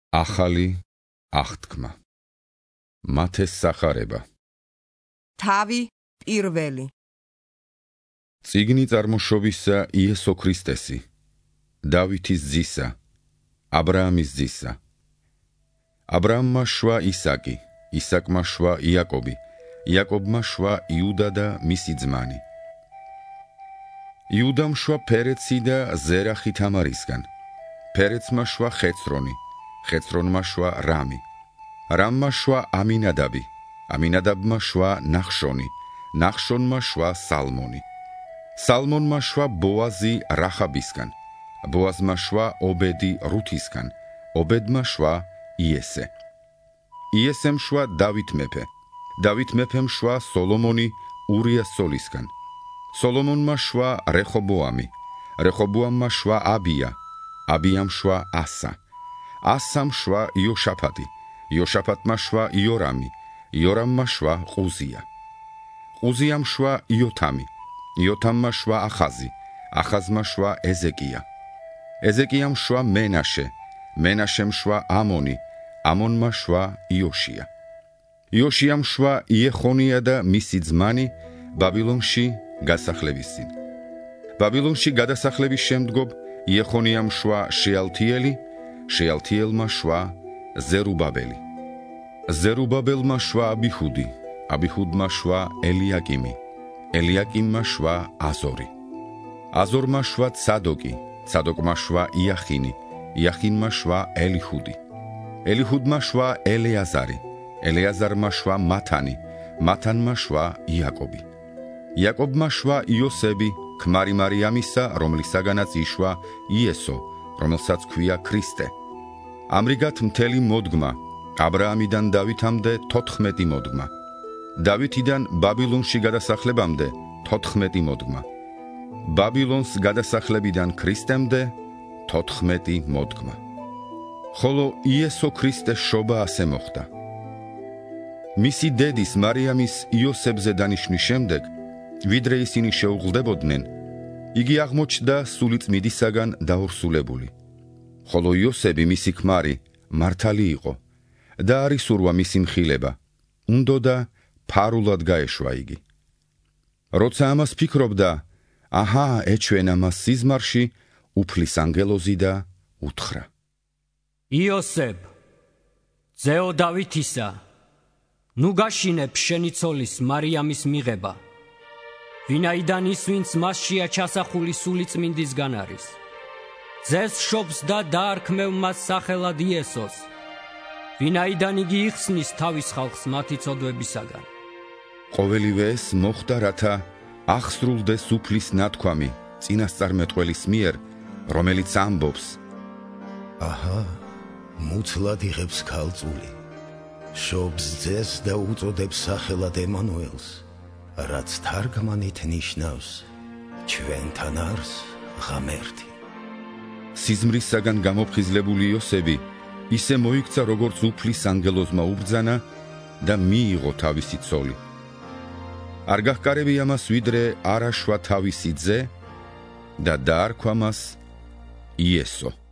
ახალი აღთქმა. მათეს სახარება. თავი პირველი. წიგნი წარმოშობისა იესო ქრისტესი, დავითის ძისა, აბრაამის ძისა. აბრაამმა შვა ისაკი, ისაკმა შვა იაკობი, იაკობმა შვა იუდა და მისი ძმანი. იუდამ შვა ფერეცი და ზერახი თამარისგან, ფერეცმა შვა ხეცრონი, ხეცრონმა შვა რამი, რამმა შვა ამინადაბი, ამინადაბმა შვა ნახშონი, ნახშონმა შვა სალმონი. სალმონმა შვა ბოაზი რახაბისგან, ბოაზმა შვა ობედი რუთისგან, ობედმა შვა იესე. იესემ შვა დავით მეფე, დავით მეფემ შვა სოლომონი ურიას ცოლისგან, სოლომონმა შვა რეხობოამი, რეხობოამმა შვა აბია, აბიამ შვა ასა, ასამ შვა იოშაფატი, იოშაფატმა შვა იორამი, იორამმა შვა ყუზია, ყუზიამ შვა იოთამი, იოთამმა შვა ახაზი, ახაზმა შვა ეზეკია, ეზეკიამ შვა მენაშე, მენაშემ შვა ამონი, ამონმა შვა იოშია, იოშიამ შვა იეხონია და მისი ძმანი ბაბილონში გასახლებისწინ. ბაბილონში გადასახლების შემდგომ იეხონიამ შვა შეალთიელი, შეალთიელმა შვა ზერუბაბელი, ზერუბაბელმა შვა აბიჰუდი, აბიჰუდმა შვა ელიაკიმი, ელიაკიმმა შვა აზორი, აზორმა შვა ცადოკი, ცადოკმა შვა იახინი, იახინმა შვა ელიჰუდი, ელიჰუდმა შვა ელეაზარი, ელეაზარმა შვა მათანი, მათანმა შვა იაკობი, იაკობმა შვა იოსები, ქმარი მარიამისა, რომლისაგანაც იშვა იესო, რომელსაც ქვია ქრისტე. ამრიგად მთელი მოდგმა, აბრაამიდან დავითამდე 14 მოდგმა, დავითიდან ბაბილონში გადასახლებამდე 14 მოდგმა, ბაბილონს გადასახლებიდან ქრისტემდე 14 მოდგმა. ხოლო იესო ქრისტეს შობა ასე მოხდა. მისი დედის მარიამის იოსებზე დანიშნვის შემდეგ, ვიდრე ისინი შეუღლდებოდნენ, იგი აღმოჩნდა სულიწმიდისაგან დაორსულებული. ხოლო იოსები, მისი ქმარი, მართალი იყო და არ ისურვა მისი მხილება, უნდოდა ფარულად გაეშვა იგი. როცა ამას ფიქრობდა, აჰა, ეჩვენა მას სიზმარში უფლის ანგელოზი და უთხრა: იოსებ, ძეო დავითისა, ნუ გაშინებ შენი ცოლის მარიამის მიღება, ვინაიდან ის, ვინც მასშია ჩასახული სულიწმინდისგან არის. ძეს შობს და დაარქმევ მას სახელად იესოს, ვინაიდან იგი იხსნის თავის ხალხს მათი ცოდვებისაგან. ყოველივე ეს მოხდა, რათა აღსრულდეს უფლის ნათქვამი წინასწარმეტყველის მიერ, რომელიც ამბობს: აჰა, მუცლად იღებს ქალწული, შობს ძეს და უწოდებს სახელად ემანუელს, რაც თარგმანით ნიშნავს ჩვენთან არის ღამერთი. სიზმრისაგან გამოფხიზლებული იოსები ისე მოიქცა, როგორც უფლის ანგელოზმა უბრძანა და მიიღო თავისი ცოლი. არ გაჰკარებია მას ვიდრე არაშვა თავისი ძე და დაარქვა მას იესო.